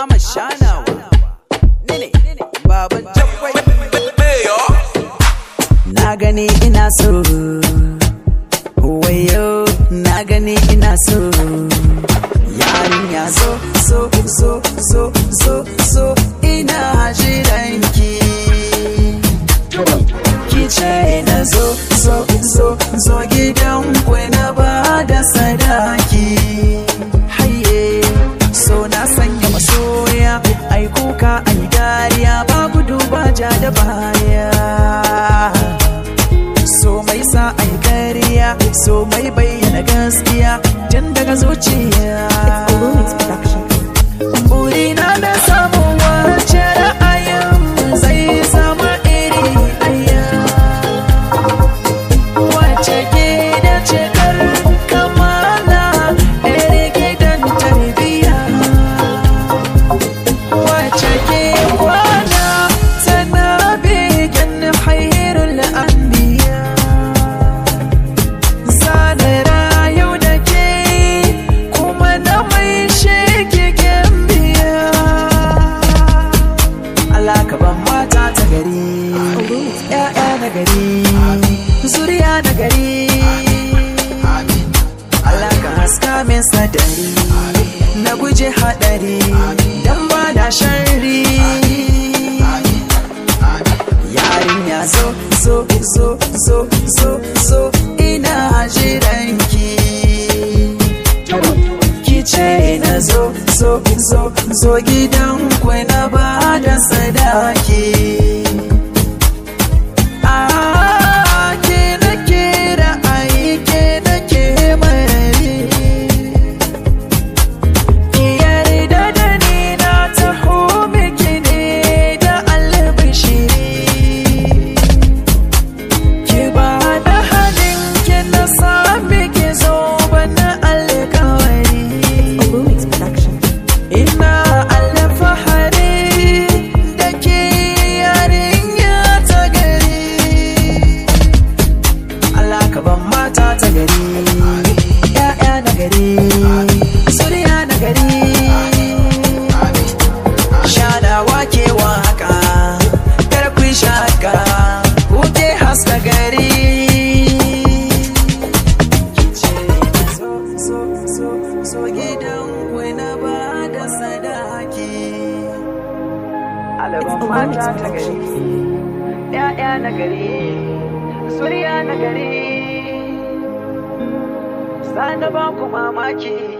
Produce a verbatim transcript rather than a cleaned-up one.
Ahmad Shanawa Nene Baban Takwai Na gani ina so wayo na gani ina so yarinya so so so so so so ina jiranki kice na so so so so gidan ku na bada sadaki haye so na sanya masoya ai kuka ai dariya ba gudu ba ja da baya so mai sa ai kariya so mai bayyana gaskiya tun daga zuciya burina da samun wace ra'ayin zai zama iri ɗaya wace ke da cikar kamala iri gidan tarbiyya wace ke kwana tana bikin hairul anbiya zanara yau da ke kuma na mai sheke gembiya Allah ka ban mata ta gari ƴaƴa na gari zuriya na gari Allah ka haska min sadari na guje haɗari dan ba da sharri yarinya so so so so so so ina jiranki kice na zo so so so gidan ku na bada sadaki ah ke nake ra'ayi ke nake marari ki yarda da ni na taho miki ne da albishiri ki ba da halin ki na sami ki zo bana alkawari ina alfahari da ke yarinya ta gari Allah ka ban mata ta gari ƴaƴa na gari zuriya na gari shanawa ke waka kar ku shaka ku ke haska gari kice so so so so gidan ku na bada sadaki alaban mata ta gari ƴaƴa na gari zuriya na gari sana ba ku mamaki